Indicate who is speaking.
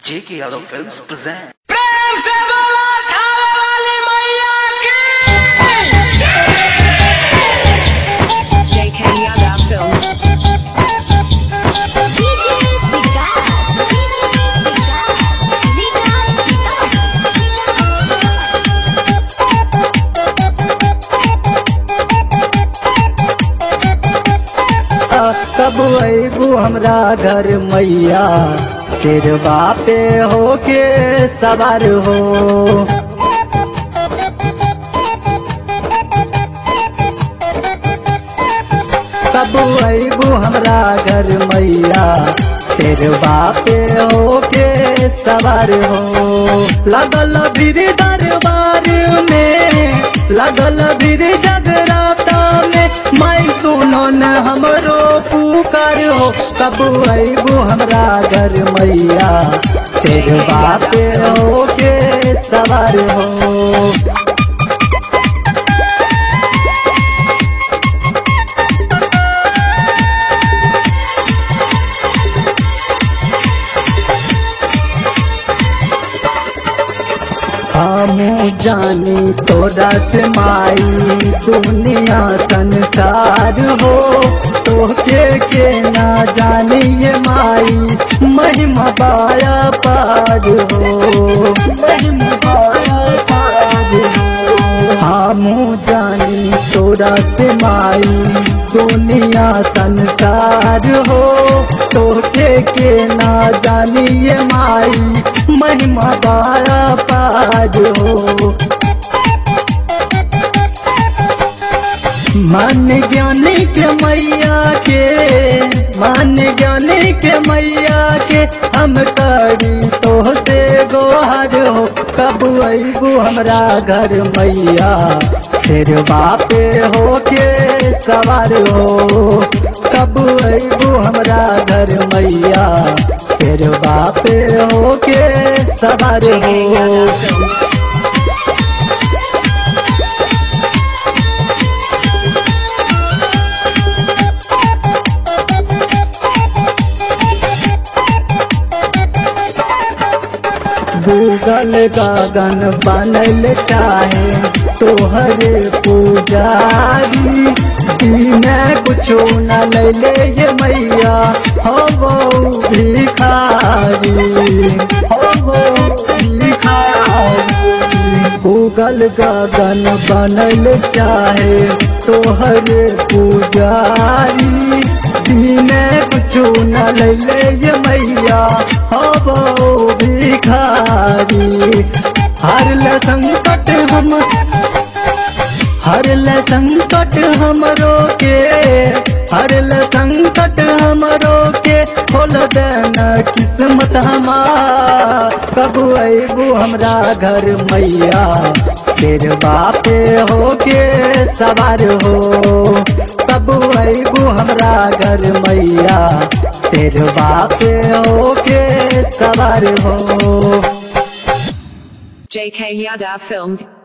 Speaker 1: JK Yadav Films present.
Speaker 2: प्रेम से बोला थावे वाली मैया की
Speaker 3: JK Yadav Films.
Speaker 4: कब अबू हमरा घर मैया सिरवा पे होके सवार हो। कब अबू हमरा घर मैया सिरवा पे होके सवार हो। लगल भीड़ दरबार में, लगल भीड़ जगराता में, मैं सुनो न हमरो पुकार हो। कब अबू हमरा घर मैया सिरवा पे होके सवार हो। हमू जानी तोरा से माई दुनिया संसार हो। तोके के ना जानी ये माई महिमा बाया पार हो, महिमा बाया पार हो। हमू जानी तोरा से माई दुनिया संसार हो। तोके के ना जानी ये माई महिमा बाया पार हो। मान ज्ञानी के मैया के, मान ज्ञानी के मैया के हम करी तो से गोहर हो। कब अबू हमरा घर मैया सिरवा पे होके सवार हो। कब अबू हमरा घर मैया सिरवा पे होके सवार हो। गूगल गागन बनल चाहे तोहरे पुजारी, दिन कुछो न ले ये मैया हो भिखारी, हो भिखारी। गूगल गागन बनल चाहे तोहरे पुजारी, दिन कुछो न ले ये मैया हो भिखारी। हर ल संकट हम, हर ल संकट हमरो के, हर ल संकट हमरो के, खोल देना किस्मत हमार। कब अबू हमरा घर मैया सिरवा पे होके सवार हो। कब अबू हमरा घर मैया सिरवा पे होके सवार हो।
Speaker 3: JK Yadav Films.